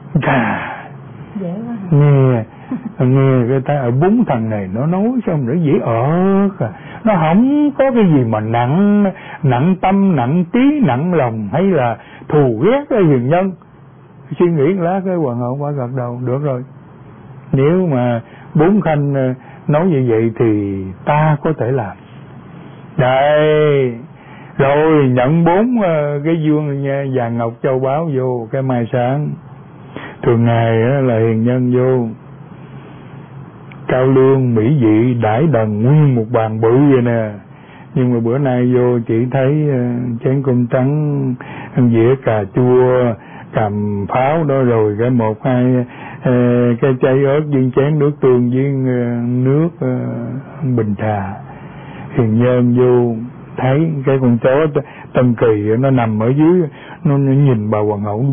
Chà, dễ quá. nghe cái ta bốn thằng này nó nói xong rồi dễ ợt nó không có cái gì mà nặng tâm, nặng trí, nặng lòng hay là thù ghét cái hiền nhân. Suy nghĩ lá cái hoàng hậu bà gật đầu, được rồi, nếu mà bốn khanh nói như vậy thì ta có thể làm. Đây, rồi nhận 4 cái vuông vàng ngọc châu báu vô cái mai sáng. Thường ngày là hiền nhân vô cao lương mỹ vị đãi đần nguyên một bàn bự vậy nè, nhưng mà bữa nay vô chỉ thấy chén cơm trắng, dĩa cà chua, cầm pháo đó, rồi cái 1-2 cái trái ớt viên chén nước tương với nước bình trà. Hiền nhân vô thấy cái con chó Tân Kỳ nó nằm ở dưới, nó nhìn bà hoàng hậu,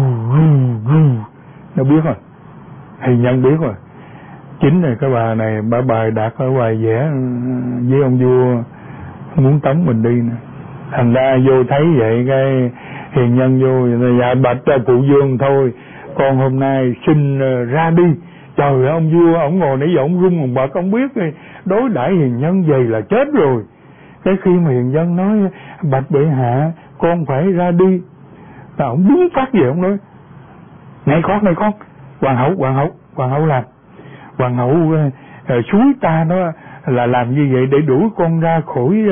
nó biết rồi, hiền nhân biết rồi. Chính là cái bà này bà bài đạt ở bài vẽ với ông vua muốn tống mình đi nè. Thành ra vô thấy vậy cái hiền nhân vô dạ bạch phụ vương thôi, con hôm nay xin ra đi. Trời ơi, ông vua ông ngồi nãy giờ ông run một bậc, ông biết đối đãi hiền nhân vậy là chết rồi. Cái khi mà hiền nhân nói bạch bệ hạ con phải ra đi, là ông đứng phát về ông nói này con hoàng hậu làm, hoàng hậu suối ta nó là làm như vậy để đuổi con ra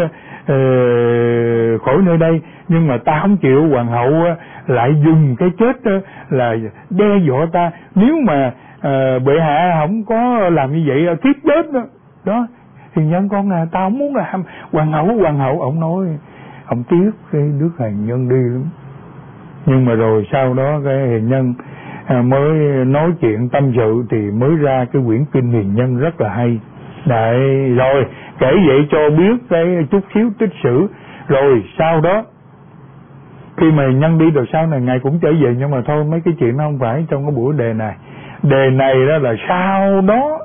khỏi nơi đây, nhưng mà ta không chịu, hoàng hậu lại dùng cái chết là đe dọa ta, nếu mà bệ hạ không có làm như vậy thiếp chết đó. Hiền nhân con ta không muốn làm hoàng hậu. Ông nói ông tiếc cái đứa hiền nhân đi lắm, nhưng mà rồi sau đó cái hiền nhân mới nói chuyện tâm sự thì mới ra cái quyển kinh hiền nhân rất là hay. Đấy, rồi kể vậy cho biết cái chút xíu tích sử. Rồi sau đó khi mà nhân đi rồi sau này ngài cũng trở về, nhưng mà thôi mấy cái chuyện nó không phải trong cái buổi đề này. Đề này đó là sau đó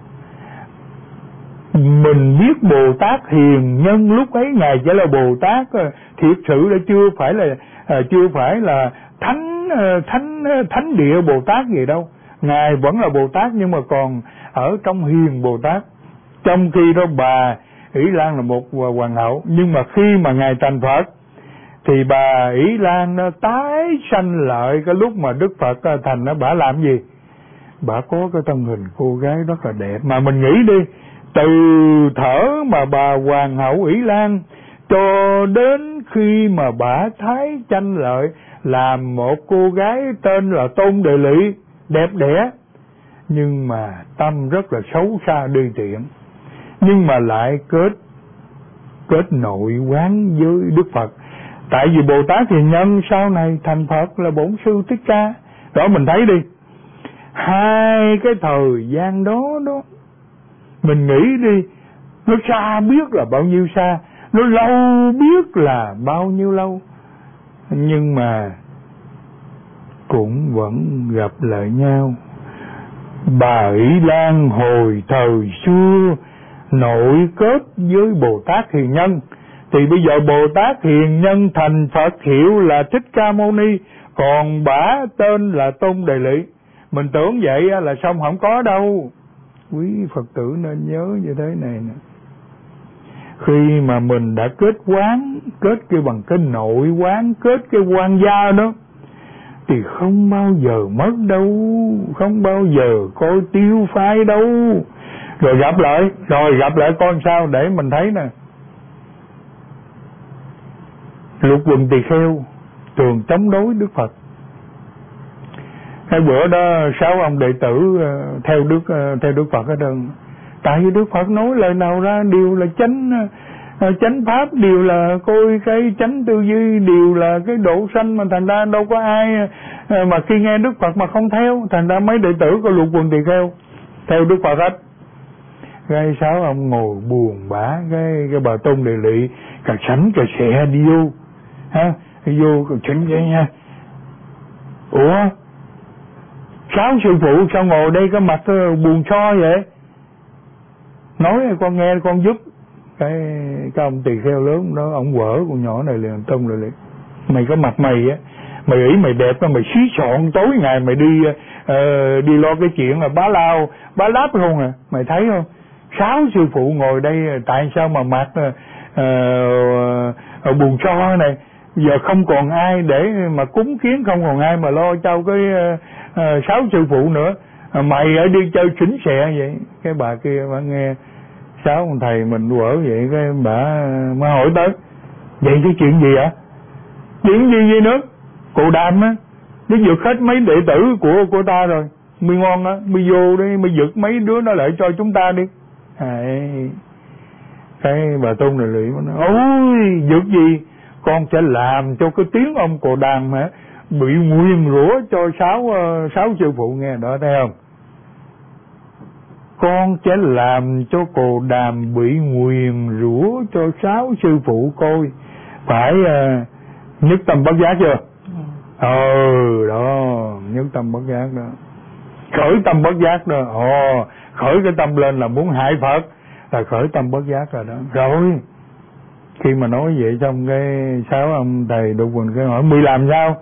mình biết Bồ Tát hiền nhân lúc ấy ngài chỉ là Bồ Tát thiệt sự, đã chưa phải là thánh địa Bồ Tát gì đâu. Ngài vẫn là Bồ Tát nhưng mà còn ở trong hiền Bồ Tát. Trong khi đó bà Ỷ Lan là một hoàng hậu, nhưng mà khi mà ngài thành Phật thì bà Ỷ Lan nó tái sanh lại cái lúc mà Đức Phật thành nó. Bà làm gì? Bà có cái thân hình cô gái rất là đẹp, mà mình nghĩ đi, từ thở mà bà hoàng hậu Ỷ Lan cho đến khi mà bà thái sanh lại làm một cô gái tên là Tôn Đề Lị, đẹp đẽ nhưng mà tâm rất là xấu xa đi tiện, nhưng mà lại kết nội quán với Đức Phật. Tại vì Bồ Tát Hiền Nhân sau này thành Phật là Bổn Sư Thích Ca. Đó mình thấy đi, hai cái thời gian đó mình nghĩ đi, nó xa biết là bao nhiêu xa, nó lâu biết là bao nhiêu lâu, nhưng mà cũng vẫn gặp lại nhau. Bà Ỷ Lan hồi thời xưa nội kết với Bồ Tát Hiền Nhân, thì bây giờ Bồ Tát Hiền Nhân thành Phật hiệu là Thích Ca Mâu Ni, còn bả tên là Tôn Đề Lị. Mình tưởng vậy là xong, không có đâu. Quý Phật tử nên nhớ như thế này nè, khi mà mình đã kết quán, kết cái bằng cái nội quán, kết cái quan gia đó, thì không bao giờ mất đâu, không bao giờ coi tiêu phai đâu. Rồi gặp lại con sao để mình thấy nè. Lục Quần Tỳ Kheo thường chống đối Đức Phật. Cái bữa đó 6 ông đệ tử theo Đức Phật hết trơn. Tại vì Đức Phật nói lời nào ra đều là chánh pháp, đều là coi cái chánh tư duy, đều là cái độ sanh, mà thành ra đâu có ai mà khi nghe Đức Phật mà không theo. Thành ra mấy đệ tử của Lục Quần Tỳ Kheo theo Đức Phật hết. Cái 6 ông ngồi buồn bã, cái bà Tôn Đề Lị cà sánh cà xẹ đi vô ha, đi vô cà sánh vậy nha. Ủa 6 sư phụ sao ngồi đây cái mặt buồn so vậy? Nói con nghe con giúp. Cái ông tỳ kheo lớn đó, ông quở con nhỏ này liền Tôn Đề Lị, mày có mặt mày á, mày nghĩ mày đẹp, mày xí xọn tối ngày mày đi lo cái chuyện là bá lao bá láp không à. Mày thấy không, 6 sư phụ ngồi đây tại sao mà mặc buồn cho này, giờ không còn ai để mà cúng kiến, không còn ai mà lo cho cái 6 sư phụ nữa, mày ở đi chơi xỉn xẹ vậy. Cái bà kia bà nghe 6 ông thầy mình quở vậy, cái bà mới hỏi tới, vậy cái chuyện gì ạ? Chuyện gì vậy nữa? Cô Đàm á, nó giật hết mấy đệ tử của ta rồi, mi ngon á, mi vô đi, mi giật mấy đứa nó lại cho chúng ta đi. Cái bà Tôn này lụy nó nói, ôi giật gì, con sẽ làm cho cái tiếng ông Cồ Đàm hả bị nguyền rủa cho 6 sư phụ nghe đó, thấy không? Con sẽ làm cho Cồ Đàm bị nguyền rủa cho 6 sư phụ coi, phải nhất tâm bất giác chưa? Đó, nhất tâm bất giác đó, khởi tâm bất giác đó. Khởi cái tâm lên là muốn hại Phật là khởi tâm bất giác rồi đó. Rồi khi mà nói vậy xong cái 6 ông thầy Đục Quỳnh cái hỏi, mi làm sao?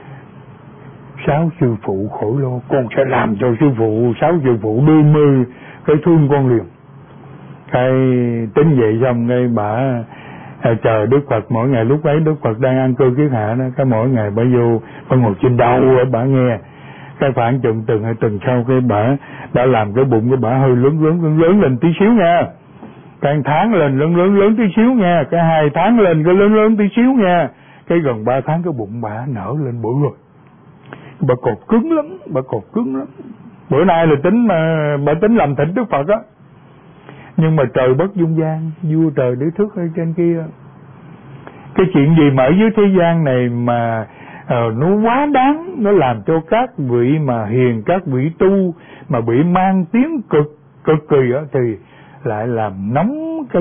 6 sư phụ khỏi lo, con sẽ làm cho sư phụ, 6 sư phụ đưa mê cái thương con liền. Cái tính vậy xong cái bà chờ Đức Phật, mỗi ngày lúc ấy Đức Phật đang ăn cơm kiết hạ đó, cái mỗi ngày bà vô bà ngồi trên đầu bà nghe. Cái khoảng chừng tuần 2 tuần sau cái bà đã làm cái bụng của bà hơi lớn lên tí xíu nha, cái tháng lên lớn tí xíu nha, cái 2 tháng lên cái lớn tí xíu nha, cái gần 3 tháng cái bụng bà nở lên bự rồi. Bà cột cứng lắm. Bữa nay là bà tính làm thịt Đức Phật á, nhưng mà trời bất dung gian, vua trời để thức ở trên kia. Cái chuyện gì mà ở dưới thế gian này mà nó quá đáng, nó làm cho các vị mà hiền, các vị tu mà bị mang tiếng cực kỳ á, thì lại làm nóng cái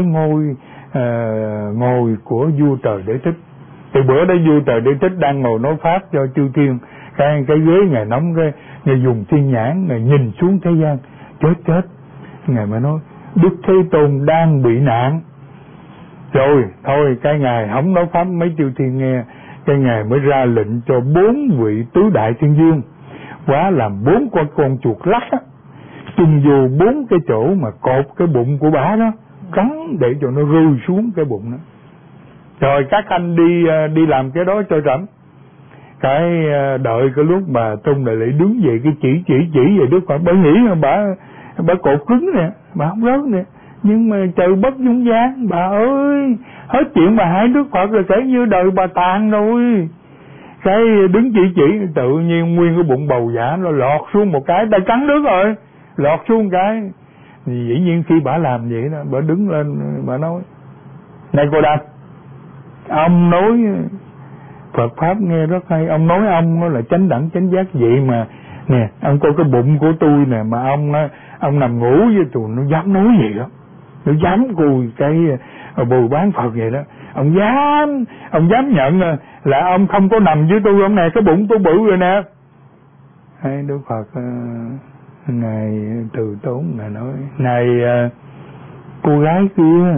ngôi của vua trời Đế Thích. Thì bữa đó vua trời Đế Thích đang ngồi nói pháp cho chư thiên, cái ghế ngài nóng, cái ngài dùng thiên nhãn ngài nhìn xuống thế gian, chết ngài mới nói Đức Thế Tôn đang bị nạn. Rồi thôi cái ngài không nói pháp mấy chư thiên nghe, cái ngài mới ra lệnh cho 4 vị tứ đại thiên vương quá làm 4 con chuột lắc á, chung vô 4 cái chỗ mà cột cái bụng của bả đó, cắn để cho nó rơi xuống cái bụng đó. Rồi các anh đi làm cái đó cho trẫm. Cái đợi cái lúc bà Tôn Đại Lễ đứng dậy, cái chỉ về Đức Phật, bà nghĩ bà cột cứng nè, bà không rớt nè, nhưng mà trời bất dung gian, bà ơi, hết chuyện bà hại Đức Phật là kể như đời bà tàn rồi. Cái đứng chỉ tự nhiên nguyên cái bụng bầu giả nó lọt xuống một cái, tay cắn đứt rồi, lọt xuống cái. Thì dĩ nhiên khi bà làm vậy đó, bà đứng lên bà nói, này cô Đàm, ông nói Phật pháp nghe rất hay, ông nói ông nó là chánh đẳng chánh giác, vậy mà nè, ông coi cái bụng của tôi nè, mà ông nằm ngủ với tôi, nó dám nói gì đó, nó dám cùi cái bùi bán Phật vậy đó, ông dám nhận là ông không có nằm với tôi, ông này cái bụng tôi bự rồi nè. Hay Đức Phật ngài từ tốn, ngài nói, này cô gái kia,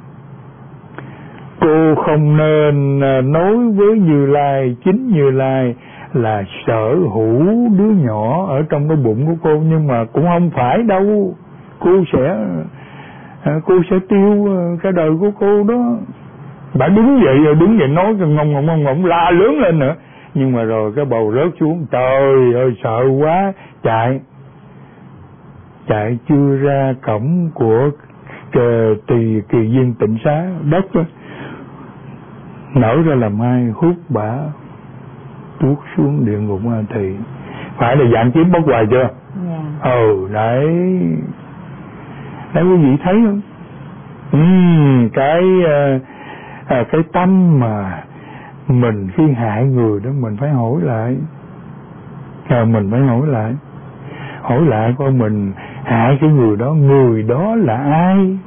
cô không nên nói với Như Lai, chính Như Lai là sở hữu đứa nhỏ ở trong cái bụng của cô, nhưng mà cũng không phải đâu, cô sẽ tiêu cái đời của cô đó. Bà đứng dậy nói cái ngọng la lớn lên nữa, nhưng mà rồi cái bầu rớt xuống, trời ơi sợ quá, chạy chưa ra cổng của Kỳ Viên Tịnh Xá, đất đó, nở ra làm hai, hút bả tuốt xuống địa ngục A Tỳ. Phải là dạng chiếm bất hoài chưa? Đấy quý vị thấy không? Cái tâm mà mình khi hại người đó mình phải hỏi lại. Mình phải hỏi lại coi mình hại cái người đó là ai,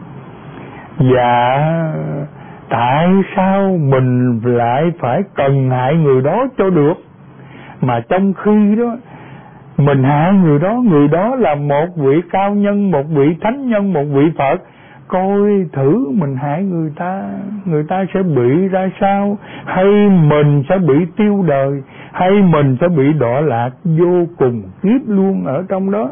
và tại sao mình lại phải cần hại người đó cho được, mà trong khi đó mình hại người đó là một vị cao nhân, một vị thánh nhân, một vị Phật, coi thử mình hại người ta sẽ bị ra sao, hay mình sẽ bị tiêu đời, hay mình sẽ bị đọa lạc vô cùng kiếp luôn ở trong đó.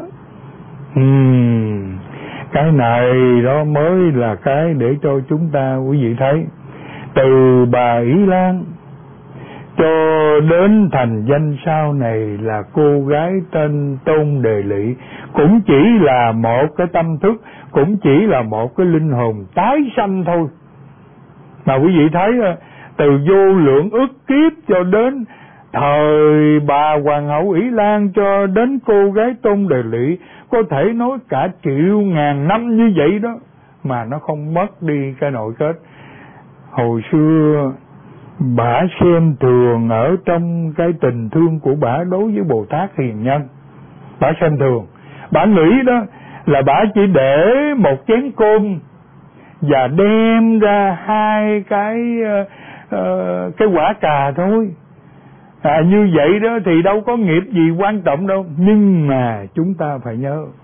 Cái này đó mới là cái để cho chúng ta quý vị thấy. Từ bà Ý Lan cho đến thành danh sau này là cô gái tên Tôn Đề Lị, cũng chỉ là một cái tâm thức, cũng chỉ là một cái linh hồn tái sanh thôi. Mà quý vị thấy từ vô lượng ức kiếp cho đến thời bà Hoàng hậu Ý Lan cho đến cô gái Tôn Đề Lị, có thể nói cả triệu ngàn năm như vậy đó, mà nó không mất đi cái nội kết. Hồi xưa bả xem thường ở trong cái tình thương của bả đối với Bồ Tát hiền nhân. Bả xem thường, bả nghĩ đó là bả chỉ để một chén cơm và đem ra hai cái quả cà thôi. Như vậy đó thì đâu có nghiệp gì quan trọng đâu. Nhưng mà chúng ta phải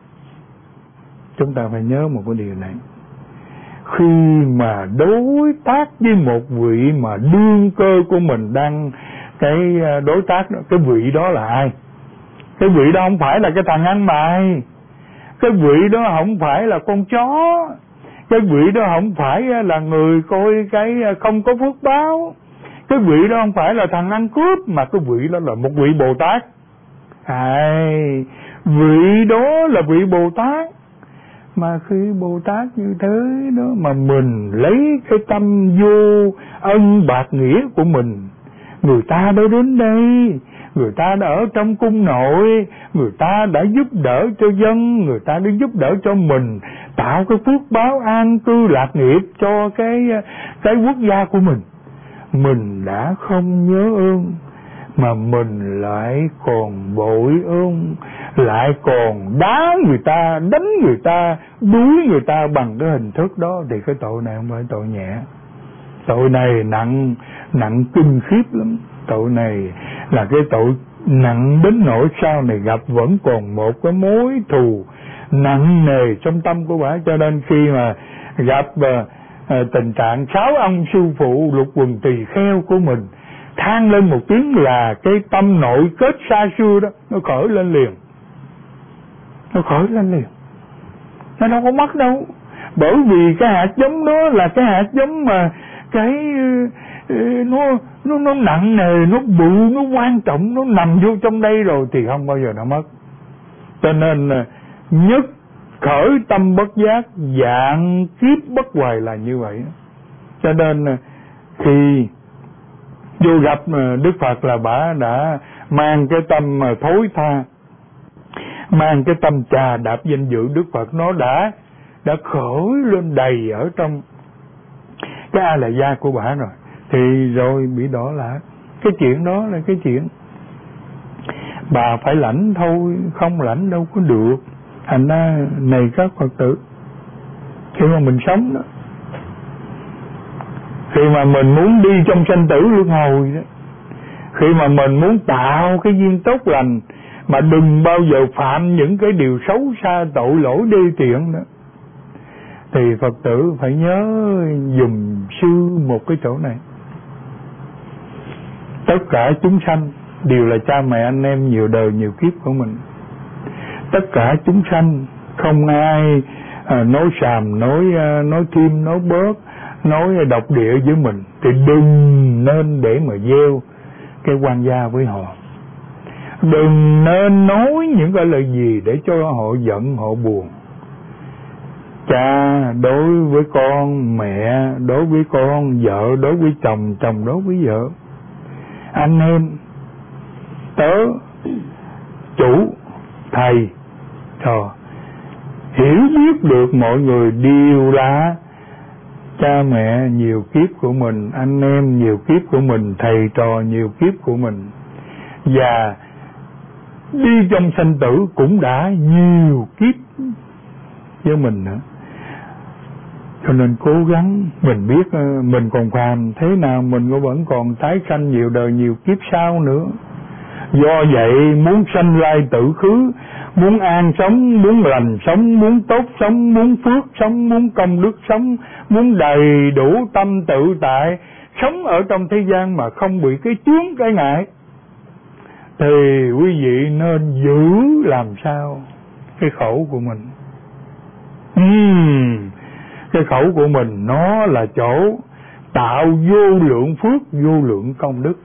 nhớ một cái điều này. Khi mà đối tác với một vị mà đương cơ của mình đang cái đối tác đó, cái vị đó là ai? Cái vị đó không phải là cái thằng ăn mày, cái vị đó không phải là con chó, cái vị đó không phải là người coi cái không có phước báo, cái vị đó không phải là thằng ăn cướp, mà cái vị đó là một vị Bồ Tát. Vị đó là vị Bồ Tát. Mà khi Bồ Tát như thế đó mà mình lấy cái tâm vô ân bạc nghĩa của mình, người ta đã đến đây, người ta đã ở trong cung nội, người ta đã giúp đỡ cho dân, người ta đã giúp đỡ cho mình, tạo cái phước báo an cư lạc nghiệp cho cái quốc gia của mình. Mình đã không nhớ ơn, mà mình lại còn bội ơn, lại còn đá người ta, đánh người ta, đuối người ta bằng cái hình thức đó, thì cái tội này không phải tội nhẹ. Tội này nặng kinh khiếp lắm. Tội này là cái tội nặng đến nỗi sau này gặp vẫn còn một cái mối thù nặng nề trong tâm của bà. Cho nên khi mà gặp tình trạng 6 ông sư phụ lục quần tỳ kheo của mình than lên một tiếng là cái tâm nội kết xa xưa đó nó khởi lên liền. Nó đâu có mất đâu. Bởi vì cái hạt giống đó là cái hạt giống mà cái nó nặng nề, nó bự, nó quan trọng, nó nằm vô trong đây rồi thì không bao giờ nó mất. Cho nên nhất khởi tâm bất giác, dạng kiếp bất hoài là như vậy. Cho nên khi vô gặp Đức Phật là bà đã mang cái tâm thối tha, mang cái tâm trà đạp danh dự Đức Phật, nó đã khởi lên đầy ở trong cái a la gia của bà rồi, thì rồi bị đọa lạc. Cái chuyện đó là cái chuyện bà phải lãnh thôi, không lãnh đâu có được. Thành ra này các Phật tử, khi mà mình sống đó, khi mà mình muốn đi trong sanh tử luân hồi đó, khi mà mình muốn tạo cái duyên tốt lành, mà đừng bao giờ phạm những cái điều xấu xa tội lỗi đê tiện đó, thì Phật tử phải nhớ dùm sư một cái chỗ này. Tất cả chúng sanh đều là cha mẹ anh em nhiều đời nhiều kiếp của mình. Tất cả chúng sanh không ai nói xàm, nói thêm, nói bớt, nói độc địa với mình, thì đừng nên để mà gieo cái oan gia với họ. Đừng nên nói những cái lời gì để cho họ giận, họ buồn. Cha đối với con, mẹ đối với con, vợ đối với chồng, chồng đối với vợ, anh em, tớ, chủ, thầy, trò, hiểu biết được mọi người đều là cha mẹ nhiều kiếp của mình, anh em nhiều kiếp của mình, thầy trò nhiều kiếp của mình, và đi trong sanh tử cũng đã nhiều kiếp với mình nữa. Cho nên cố gắng, mình biết mình còn phàm thế nào, mình vẫn còn tái sanh nhiều đời nhiều kiếp sau nữa. Do vậy muốn sanh lai tử khứ, muốn an sống, muốn lành sống, muốn tốt sống, muốn phước sống, muốn công đức sống, muốn đầy đủ tâm tự tại, sống ở trong thế gian mà không bị cái chướng cái ngại, thì quý vị nên giữ làm sao cái khẩu của mình. Cái khẩu của mình nó là chỗ tạo vô lượng phước, vô lượng công đức.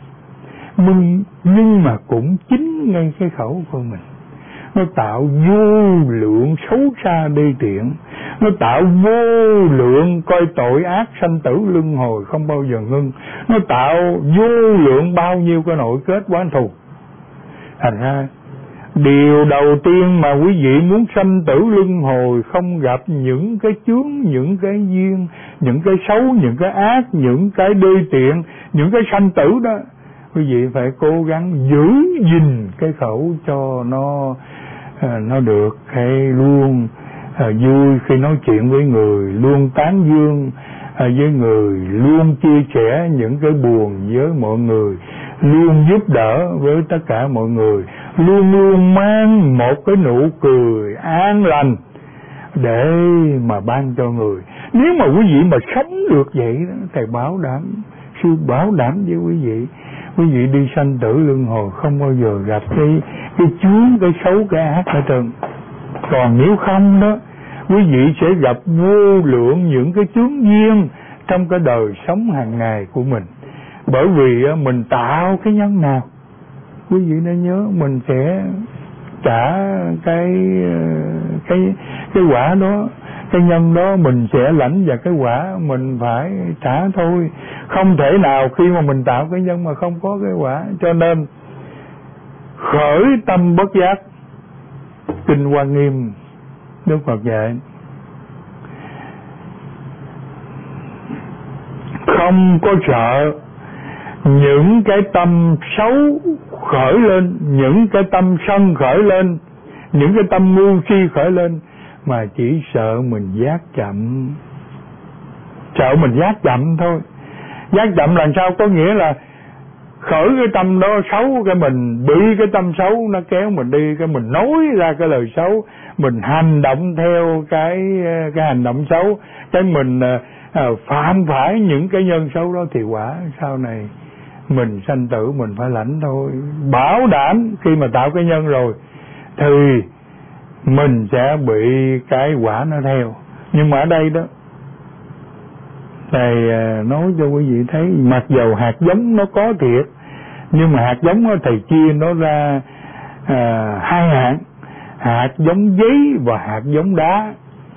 Nhưng mà cũng chính ngay cái khẩu của mình nó tạo vô lượng xấu xa đê tiện, nó tạo vô lượng coi tội ác sanh tử luân hồi không bao giờ ngưng, nó tạo vô lượng bao nhiêu cái nội kết oán thù. Thành ra điều đầu tiên mà quý vị muốn sanh tử luân hồi không gặp những cái chướng, những cái duyên, những cái xấu, những cái ác, những cái đê tiện, những cái sanh tử đó, quý vị phải cố gắng giữ gìn cái khẩu cho nó được, hay luôn vui khi nói chuyện với người, luôn tán dương với người, luôn chia sẻ những cái buồn với mọi người, luôn giúp đỡ với tất cả mọi người, luôn luôn mang một cái nụ cười an lành để mà ban cho người. Nếu mà quý vị mà sống được vậy đó, thầy bảo đảm, sư bảo đảm với quý vị đi sanh tử luân hồi không bao giờ gặp cái chướng, cái xấu, cái ác hết trơn. Còn nếu không đó, quý vị sẽ gặp vô lượng những cái chướng duyên trong cái đời sống hàng ngày của mình. Bởi vì mình tạo cái nhân nào, quý vị nên nhớ mình sẽ trả cái quả đó, cái nhân đó mình sẽ lãnh, và cái quả mình phải trả thôi. Không thể nào khi mà mình tạo cái nhân mà không có cái quả. Cho nên khởi tâm bất giác, Kinh Hoa Nghiêm Đức Phật dạy không có sợ những cái tâm xấu khởi lên, những cái tâm sân khởi lên, những cái tâm ngu si khởi lên, mà chỉ sợ mình giác chậm. Sợ mình giác chậm thôi. Giác chậm là sao? Có nghĩa là khởi cái tâm đó xấu, cái mình bị cái tâm xấu nó kéo mình đi, cái mình nói ra cái lời xấu, mình hành động theo cái hành động xấu, cái mình phạm phải những cái nhân xấu đó, thì quả sau này mình sanh tử mình phải lãnh thôi. Bảo đảm khi mà tạo cái nhân rồi thì mình sẽ bị cái quả nó theo. Nhưng mà ở đây đó, thầy nói cho quý vị thấy, mặc dầu hạt giống nó có thiệt, nhưng mà hạt giống đó, thầy chia nó ra hai hạng: hạt giống giấy và hạt giống đá.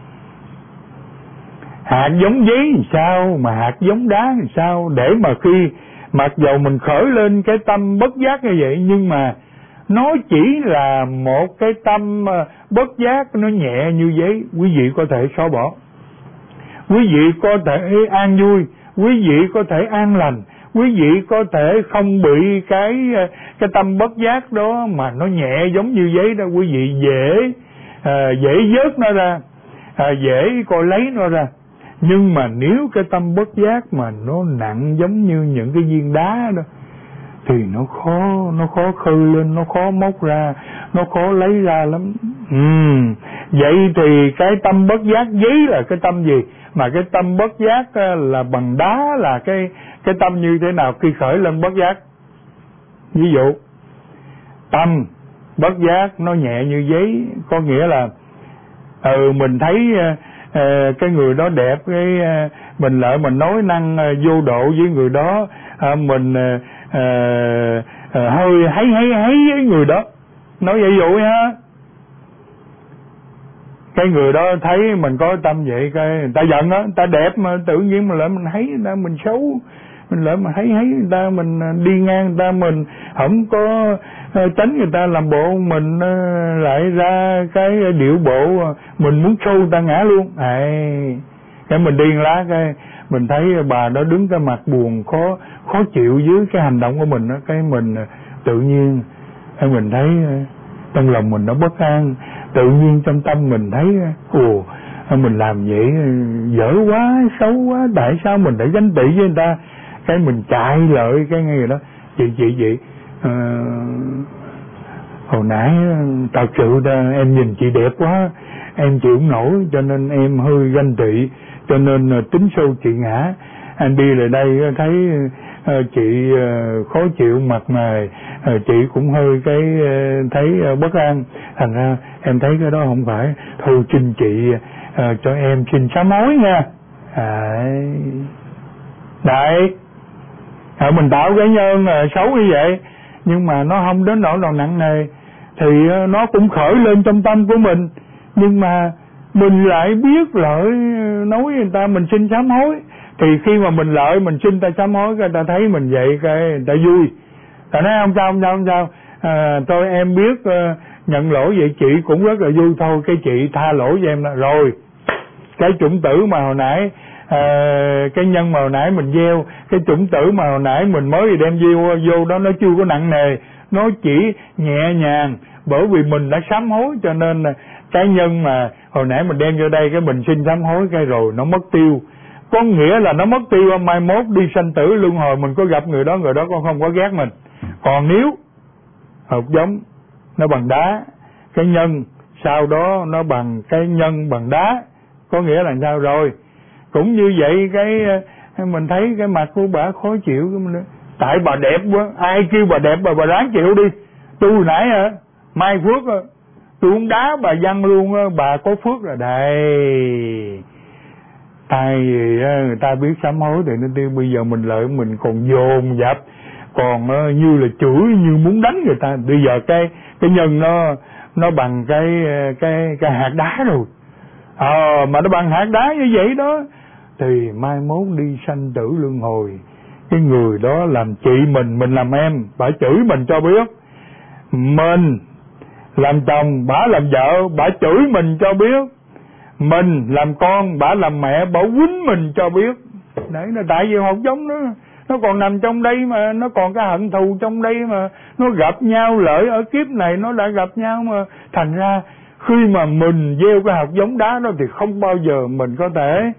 Hạt giống giấy làm sao, mà hạt giống đá làm sao? Để mà khi mặc dầu mình khởi lên cái tâm bất giác như vậy, nhưng mà nó chỉ là một cái tâm bất giác, nó nhẹ như giấy, quý vị có thể xóa bỏ, quý vị có thể an vui, quý vị có thể an lành, quý vị có thể không bị cái tâm bất giác đó mà nó nhẹ giống như giấy đó. Quý vị dễ vớt nó ra, dễ coi lấy nó ra. Nhưng mà nếu cái tâm bất giác mà nó nặng giống như những cái viên đá đó, thì nó khó khơi lên, nó khó móc ra, nó khó lấy ra lắm. Vậy thì cái tâm bất giác giấy là cái tâm gì? Mà cái tâm bất giác là bằng đá là cái tâm như thế nào khi khởi lên bất giác? Ví dụ tâm bất giác nó nhẹ như giấy, có nghĩa là mình thấy cái người đó đẹp, mình lại mình nói năng vô độ với người đó, mình hơi thấy với người đó, nói vậy dụ ha. Cái người đó thấy mình có tâm vậy, cái người ta giận á, người ta đẹp mà tự nhiên mình lại mình thấy người ta mình xấu, mình lại mà thấy người ta, mình đi ngang người ta, mình không có tránh người ta làm bộ, mình lại ra cái điệu bộ mình muốn xô người ta ngã luôn. Cái mình đi lá, cái mình thấy bà đó đứng cái mặt buồn khó chịu dưới cái hành động của mình đó, cái mình tự nhiên mình thấy trong lòng mình nó bất an, tự nhiên trong tâm mình thấy mình làm vậy dở quá, xấu quá, tại sao mình để ganh tị với người ta? Cái mình chạy lợi cái người đó, chị hồi nãy thật sự em nhìn chị đẹp quá, em chịu không nổi cho nên em hơi ganh tị, cho nên tính sâu chị ngã. Anh đi lại đây thấy chị khó chịu mặt mày, chị cũng hơi thấy bất an, thành ra em thấy cái đó không phải, thôi xin chị cho em xin sám hối nha. Đấy, mình tạo cái nhân xấu như vậy nhưng mà nó không đến nỗi nào nặng nề thì nó cũng khởi lên trong tâm của mình, nhưng mà mình lại biết lợi nói người ta mình xin sám hối, thì khi mà mình lợi mình xin ta sám hối, người ta thấy mình vậy cái người ta vui, ta nói không sao thôi em biết nhận lỗi vậy chị cũng rất là vui, thôi cái chị tha lỗi cho em rồi. Cái chủng tử mà hồi nãy cái nhân mà hồi nãy mình gieo, cái chủng tử mà hồi nãy mình mới đem vô đó, nó chưa có nặng nề, nó chỉ nhẹ nhàng, bởi vì mình đã sám hối cho nên cái nhân mà hồi nãy mình đem vô đây cái mình xin sám hối cái rồi nó mất tiêu. Có nghĩa là nó mất tiêu, mai mốt đi sanh tử luân hồi mình có gặp người đó con không có ghét mình. Còn nếu hột giống nó bằng đá, cái nhân sau đó nó bằng cái nhân bằng đá, có nghĩa là sao rồi. Cũng như vậy cái mình thấy cái mặt của bà khó chịu, tại bà đẹp quá, ai kêu bà đẹp bà ráng chịu đi. Tôi nãy mai phước tôi uống đá bà văng luôn, bà có phước rồi đây. Tại vì người ta biết sám hối thì nó tiêu, bây giờ mình lợi mình còn dồn dập, còn như là chửi như muốn đánh người ta. Bây giờ cái nhân nó bằng cái hạt đá rồi, mà nó bằng hạt đá như vậy đó thì mai mốt đi sanh tử luân hồi, cái người đó làm chị mình làm em, bà chửi mình cho biết, mình làm chồng bả làm vợ bả chửi mình cho biết, mình làm con bả làm mẹ bả quýnh mình cho biết. Đấy là tại vì hột giống nó còn nằm trong đây mà, nó còn cái hận thù trong đây mà, nó gặp nhau lợi ở kiếp này nó đã gặp nhau mà, thành ra khi mà mình gieo cái hạt giống đá đó thì không bao giờ mình có thể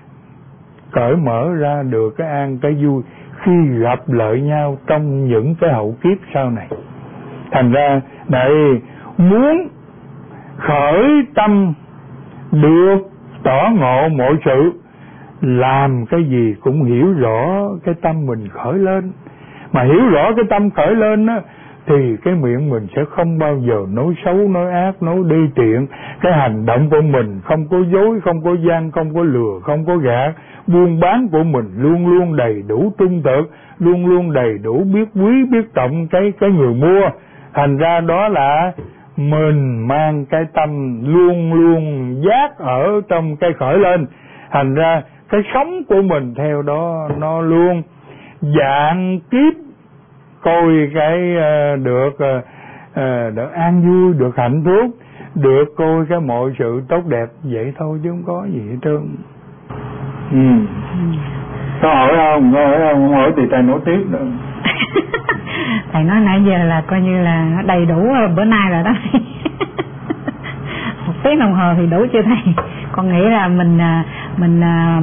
cởi mở ra được cái an cái vui khi gặp lợi nhau trong những cái hậu kiếp sau này. Thành ra đây muốn khởi tâm được tỏ ngộ mọi sự, làm cái gì cũng hiểu rõ cái tâm mình khởi lên. Mà hiểu rõ cái tâm khởi lên á thì cái miệng mình sẽ không bao giờ nói xấu, nói ác, nói đê tiện. Cái hành động của mình không có dối, không có gian, không có lừa, không có gạt. Buôn bán của mình luôn luôn đầy đủ trung thực, luôn luôn đầy đủ biết quý, biết trọng cái người mua. Thành ra đó là mình mang cái tâm luôn luôn giác ở trong cái khởi lên. Thành ra cái sống của mình theo đó nó luôn dạng kiếp coi cái được an vui, được hạnh phúc, được coi cái mọi sự tốt đẹp vậy thôi chứ không có gì hết trơn. Có hỏi không? Không hỏi thì thầy nói tiếp nữa. Thầy nói nãy giờ là coi như là nó đầy đủ bữa nay rồi đó. 1 tiếng đồng hồ thì đủ chưa thầy? Con nghĩ là mình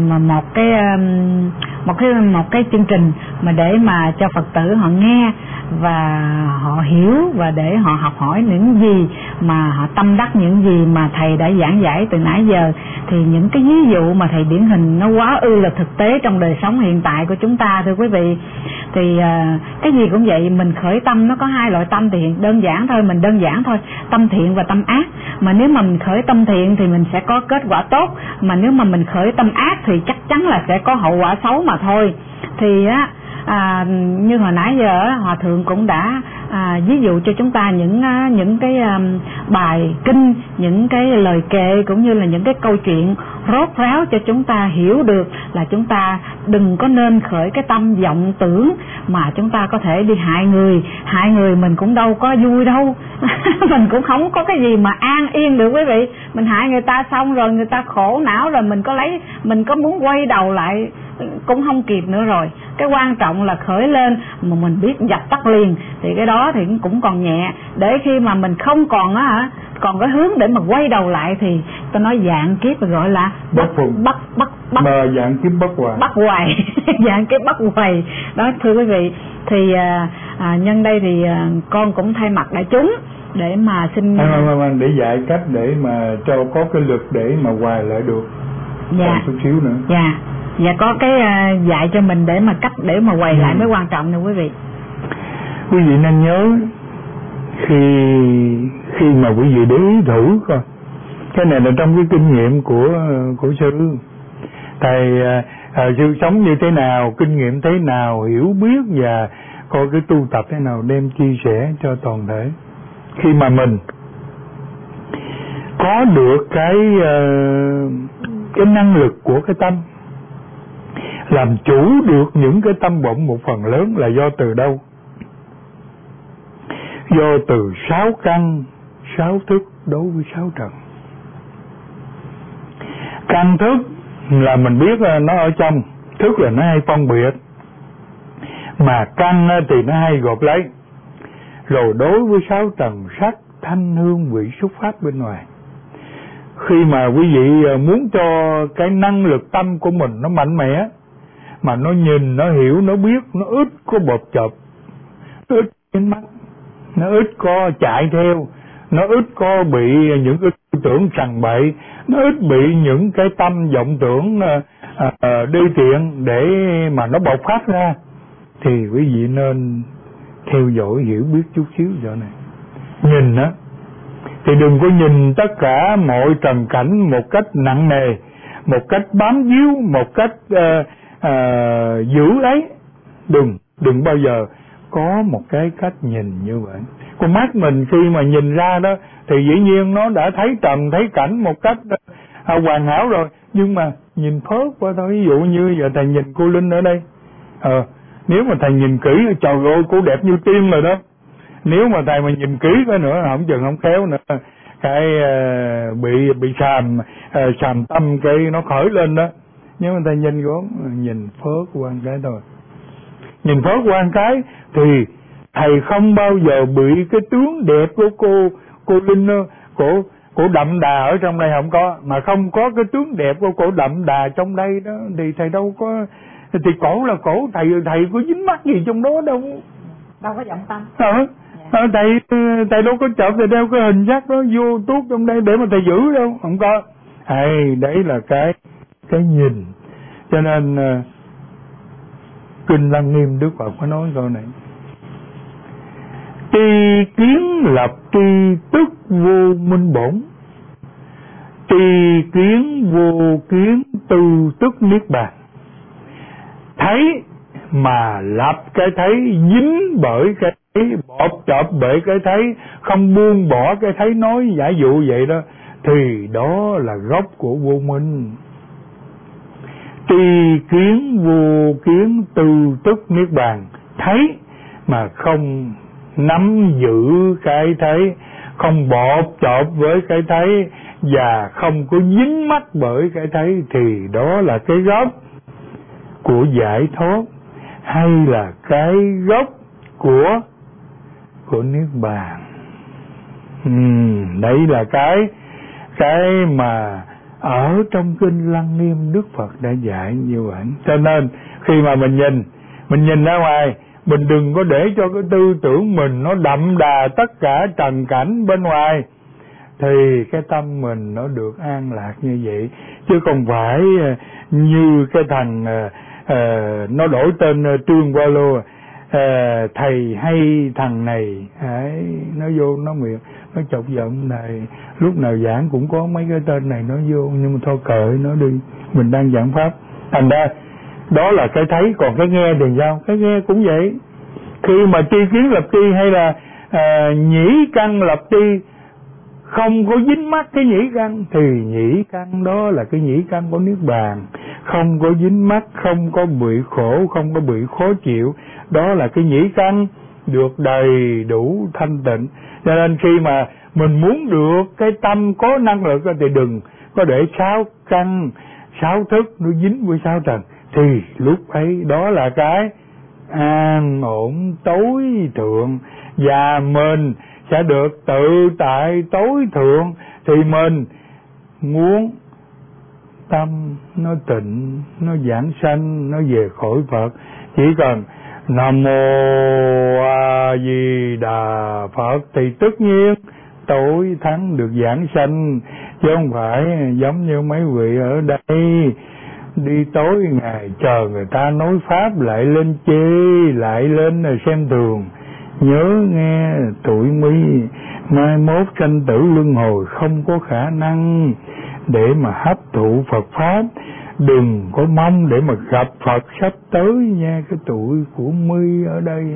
một cái chương trình mà để mà cho Phật tử họ nghe và họ hiểu, và để họ học hỏi những gì mà họ tâm đắc, những gì mà thầy đã giảng giải từ nãy giờ, thì những cái ví dụ mà thầy điển hình nó quá ư là thực tế trong đời sống hiện tại của chúng ta, thưa quý vị. Thì cái gì cũng vậy, mình khởi tâm nó có 2 loại tâm thì đơn giản thôi, mình đơn giản thôi, tâm thiện và tâm ác. Mà nếu mà mình khởi tâm thiện thì mình sẽ có kết quả tốt, mà nếu mà mình khởi tâm ác thì chắc chắn là sẽ có hậu quả xấu mà thôi. Thì như hồi nãy giờ Hòa Thượng cũng đã ví dụ cho chúng ta những cái bài kinh, những cái lời kệ cũng như là những cái câu chuyện rốt ráo cho chúng ta hiểu được là chúng ta đừng có nên khởi cái tâm vọng tưởng mà chúng ta có thể đi hại người mình cũng đâu có vui đâu. Mình cũng không có cái gì mà an yên được quý vị. Mình hại người ta xong rồi người ta khổ não rồi mình có muốn quay đầu lại cũng không kịp nữa rồi. Cái quan trọng là khởi lên mà mình biết dập tắt liền, thì cái đó thì cũng còn nhẹ. Để khi mà mình không còn còn cái hướng để mà quay đầu lại thì tôi nói dạng kiếp gọi là bắt dạng kiếp bất hoại. Dạng kiếp bất hoại đó, thưa quý vị. Thì Nhân đây thì con cũng thay mặt đại chúng để mà xin để dạy cách để mà cho có cái lực để mà hoài lại được. Dạ. Chút xíu nữa. Dạ có cái dạy cho mình để mà cách để mà quay lại mới quan trọng nè quý vị. Quý vị nên nhớ khi mà quý vị để ý thử coi, cái này là trong cái kinh nghiệm của sư. Thầy sư sống như thế nào, kinh nghiệm thế nào, hiểu biết và coi cái tu tập thế nào đem chia sẻ cho toàn thể. Khi mà mình có được cái năng lực của cái tâm, làm chủ được những cái tâm vọng một phần lớn là do từ đâu? Do từ 6 căn, 6 thức đối với 6 trần. Căn thức là mình biết nó ở trong, thức là nó hay phân biệt, mà căn thì nó hay gộp lấy. Rồi đối với 6 trần sắc, thanh, hương, vị, xúc, pháp bên ngoài. Khi mà quý vị muốn cho cái năng lực tâm của mình nó mạnh mẽ, mà nó nhìn, nó hiểu, nó biết, nó ít có bộp chộp, nó ít ánh mắt, nó ít có chạy theo, nó ít có bị những cái tư tưởng sằng bậy, nó ít bị những cái tâm vọng tưởng đi tiện để mà nó bộc phát ra, thì quý vị nên theo dõi hiểu biết chút xíu chỗ này. Nhìn á thì đừng có nhìn tất cả mọi trần cảnh một cách nặng nề, một cách bám víu, một cách giữ ấy. Đừng bao giờ có một cái cách nhìn như vậy. Con mắt mình khi mà nhìn ra đó thì dĩ nhiên nó đã thấy trần, thấy cảnh một cách hoàn hảo rồi, nhưng mà nhìn phớt qua thôi. Ví dụ như giờ thầy nhìn cô Linh ở đây, nếu mà thầy nhìn kỹ, trời ơi cô đẹp như tiên rồi đó. Nếu mà thầy mà nhìn kỹ cái nữa, không chừng không khéo nữa, cái bị sàm tâm cái nó khởi lên đó. Nhưng mà thầy nhìn cũng nhìn phớt qua cái thôi. Nhìn phớt qua cái thì thầy không bao giờ bị cái tướng đẹp của cô Linh cổ đậm đà ở trong đây không có, mà không có cái tướng đẹp của cổ đậm đà trong đây đó thì thầy đâu có, thì cổ là cổ, thầy có dính mắc gì trong đó đâu có vọng tâm. Thầy đâu có chợt thầy đeo cái hình sắc đó vô tuốt trong đây để mà thầy giữ đâu, không có. Đấy là cái nhìn. Cho nên Kinh Lăng Nghiêm Đức Phật có nói câu này: tri kiến lập tri tức vô minh bổn, tri kiến vô kiến tư tức niết bàn. Thấy mà lập cái thấy, dính bởi cái thấy, bọt chộp bởi cái thấy, không buông bỏ cái thấy nói giả dụ vậy đó, thì đó là gốc của vô minh. Tri kiến vô kiến tư tức niết bàn. Thấy mà không nắm giữ cái thấy, không bọt chộp với cái thấy, và không có dính mắc bởi cái thấy, thì đó là cái gốc của giải thoát, hay là cái gốc của niết bàn. Đấy là cái mà ở trong Kinh Lăng Nghiêm Đức Phật đã dạy như vậy. Cho nên khi mà mình nhìn ra ngoài, mình đừng có để cho cái tư tưởng mình nó đậm đà tất cả trần cảnh bên ngoài, thì cái tâm mình nó được an lạc như vậy. Chứ không phải như cái thằng nó đổi tên Trương Qua Lô, thầy hay thằng này nó vô nó miệng nó chọc giận này, lúc nào giảng cũng có mấy cái tên này nó vô, nhưng mà thôi kệ nó đi, mình đang giảng pháp. Thành ra đó là cái thấy. Còn cái nghe thì sao? Cái nghe cũng vậy. Khi mà tri kiến lập tri hay là nhĩ căn lập tri, không có dính mắc cái nhĩ căn, thì nhĩ căn đó là cái nhĩ căn của niết bàn, không có dính mắc, không có bị khổ, không có bị khó chịu, đó là cái nhĩ căn được đầy đủ thanh tịnh. Cho nên khi mà mình muốn được cái tâm có năng lực thì đừng có để 6 căn 6 thức nó dính với 6 trần, thì lúc ấy đó là cái an ổn tối thượng, và mình sẽ được tự tại tối thượng. Thì mình muốn tâm nó tịnh, nó giảng sanh, nó về khỏi Phật, chỉ cần Nam mô A Di Đà Phật. Thì tất nhiên tối thắng được giảng sanh, chứ không phải giống như mấy vị ở đây đi tối ngày chờ người ta nói pháp lại lên chê, lại lên xem thường. Nhớ nghe tuổi mi mai mốt sanh tử luân hồi không có khả năng để mà hấp thụ Phật pháp. Đừng có mong để mà gặp Phật sắp tới nha, cái tuổi của mi ở đây.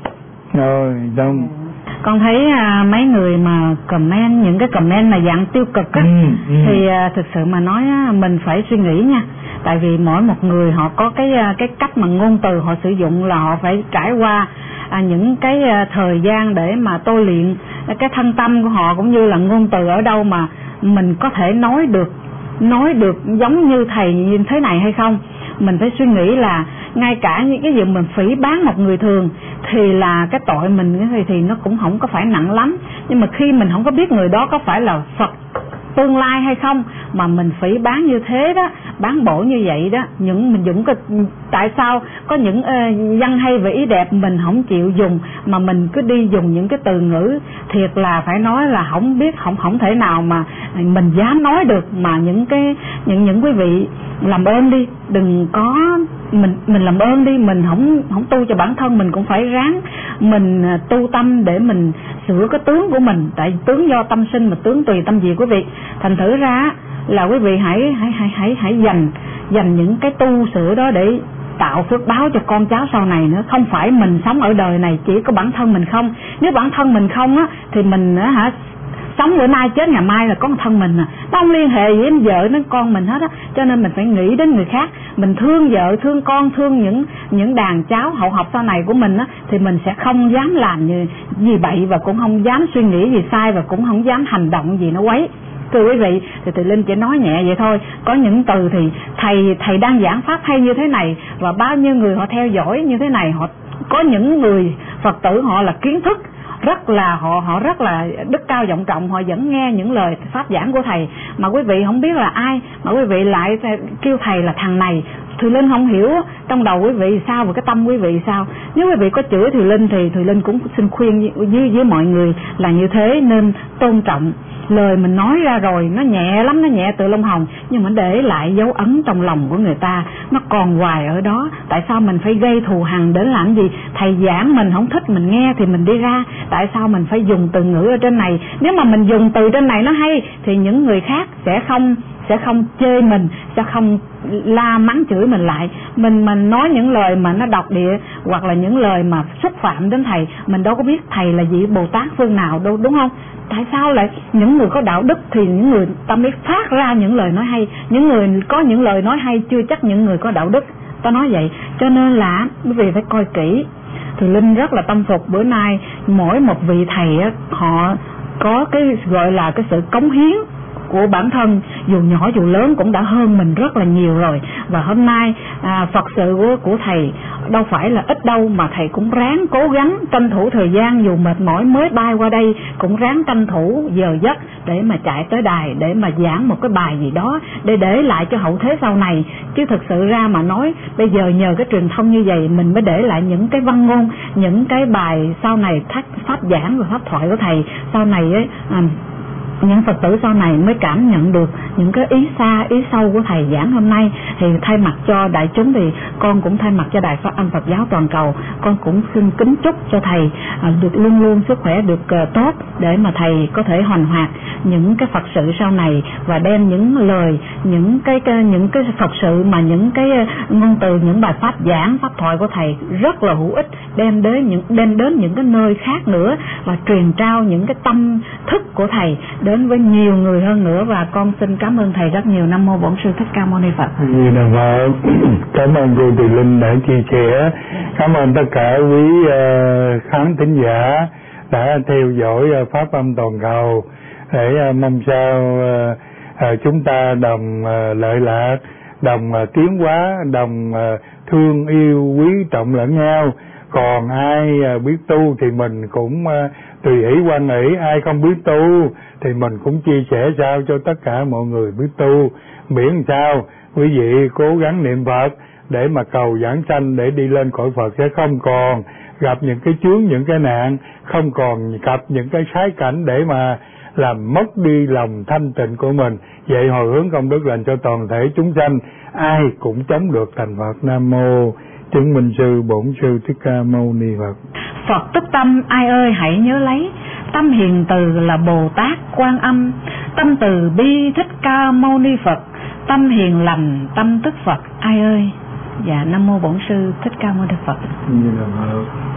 Rồi xong. Con thấy mấy người mà comment, những cái comment mà dạng tiêu cực á, thì thực sự mà nói mình phải suy nghĩ nha. Tại vì mỗi một người họ có cái cách mà ngôn từ họ sử dụng, là họ phải trải qua những cái thời gian để mà tôi luyện cái thân tâm của họ, cũng như là ngôn từ ở đâu mà mình có thể nói được giống như thầy như thế này hay không. Mình phải suy nghĩ là ngay cả những cái gì mình phỉ báng một người thường thì là cái tội mình thì nó cũng không có phải nặng lắm. Nhưng mà khi mình không có biết người đó có phải là Phật tương lai hay không mà mình phỉ báng như thế đó, bán bổ như vậy đó, mình dùng tại sao có những văn hay về ý đẹp mình không chịu dùng mà mình cứ đi dùng những cái từ ngữ thiệt là phải nói là không biết, không thể nào mà mình dám nói được. Mà những quý vị làm ơn đi, đừng có mình làm ơn đi, mình không tu cho bản thân mình cũng phải ráng mình tu tâm để mình sửa cái tướng của mình. Tại tướng do tâm sinh mà tướng tùy tâm diệt quý vị. Thành thử ra là quý vị hãy dành những cái tu sửa đó để tạo phước báo cho con cháu sau này nữa. Không phải mình sống ở đời này chỉ có bản thân mình không. Nếu bản thân mình không á thì mình sống bữa nay chết ngày mai là có thân mình nó không liên hệ gì đến vợ đến con mình hết á. Cho nên mình phải nghĩ đến người khác, mình thương vợ thương con, thương những đàn cháu hậu học sau này của mình á, thì mình sẽ không dám làm gì bậy và cũng không dám suy nghĩ gì sai và cũng không dám hành động gì nó quấy. Thưa quý vị, thì Thùy Linh chỉ nói nhẹ vậy thôi. Có những từ thì thầy đang giảng pháp hay như thế này và bao nhiêu người họ theo dõi như thế này, họ có những người Phật tử họ là kiến thức rất là họ rất là đức cao vọng trọng, họ vẫn nghe những lời pháp giảng của thầy mà quý vị không biết là ai mà quý vị lại kêu thầy là thằng này. Thùy Linh không hiểu trong đầu quý vị sao và cái tâm quý vị sao. Nếu quý vị có chửi Thùy Linh thì Thùy Linh cũng xin khuyên với mọi người là như thế, nên tôn trọng lời mình nói ra rồi. Nó nhẹ lắm, nó nhẹ từ lông hồng, nhưng mà để lại dấu ấn trong lòng của người ta, nó còn hoài ở đó. Tại sao mình phải gây thù hằn đến làm gì? Thầy giảng mình không thích mình nghe thì mình đi ra. Tại sao mình phải dùng từ ngữ ở trên này? Nếu mà mình dùng từ trên này nó hay thì những người khác sẽ không chê mình, sẽ không la mắng chửi mình lại. Mình nói những lời mà nó độc địa hoặc là những lời mà xúc phạm đến thầy, mình đâu có biết thầy là vị Bồ Tát phương nào đâu, đúng không? Tại sao lại những người có đạo đức thì những người ta mới phát ra những lời nói hay, những người có những lời nói hay chưa chắc những người có đạo đức. Ta nói vậy, cho nên là quý vị phải coi kỹ. Thì Linh rất là tâm phục bữa nay mỗi một vị thầy á, họ có cái gọi là cái sự cống hiến của bản thân, dù nhỏ dù lớn cũng đã hơn mình rất là nhiều rồi. Và hôm nay Phật sự của thầy đâu phải là ít đâu, mà thầy cũng ráng cố gắng tranh thủ thời gian, dù mệt mỏi mới bay qua đây cũng ráng tranh thủ giờ giấc để mà chạy tới đài để mà giảng một cái bài gì đó để lại cho hậu thế sau này. Chứ thực sự ra mà nói bây giờ nhờ cái truyền thông như vậy mình mới để lại những cái văn ngôn, những cái bài sau này pháp giảng và pháp thoại của thầy sau này ấy, những Phật tử sau này mới cảm nhận được những cái ý xa ý sâu của thầy giảng hôm nay. Thì thay mặt cho đại chúng thì con cũng thay mặt cho Đài Phát Âm Phật giáo toàn cầu, con cũng xin kính chúc cho thầy được luôn luôn sức khỏe được tốt, để mà thầy có thể hoành hoạt những cái Phật sự sau này và đem những lời, những cái Phật sự mà những cái ngôn từ, những bài pháp giảng pháp thoại của thầy rất là hữu ích, đem đến những cái nơi khác nữa và truyền trao những cái tâm thức của thầy đến với nhiều người hơn nữa. Và con xin cảm ơn thầy rất nhiều. Nam mô Bổn Sư Thích Ca Mâu Ni Phật. Cảm ơn cô Thùy Linh đã chia sẻ. Cảm ơn tất cả quý khán thính giả đã theo dõi Pháp Âm toàn cầu, để mong sao chúng ta đồng lợi lạc, đồng tiến hóa, đồng thương yêu quý trọng lẫn nhau. Còn ai biết tu thì mình cũng tùy ý quan nghĩ, ai không biết tu thì mình cũng chia sẻ sao cho tất cả mọi người biết tu. Miễn sao quý vị cố gắng niệm Phật để mà cầu giảng sanh, để đi lên cõi Phật, sẽ không còn gặp những cái chướng, những cái nạn, không còn gặp những cái sái cảnh để mà làm mất đi lòng thanh tịnh của mình. Vậy hồi hướng công đức lành cho toàn thể chúng sanh, ai cũng chống được thành Phật. Nam mô Chứng Minh Sư Bổn Sư Thích Ca Mâu Ni Phật. Phật tức tâm ai ơi hãy nhớ lấy, tâm hiền từ là Bồ Tát Quan Âm, tâm từ bi Thích Ca Mâu Ni Phật, tâm hiền lành tâm tức Phật ai ơi. Dạ, Nam mô Bổn Sư Thích Ca Mâu Ni Phật. Như là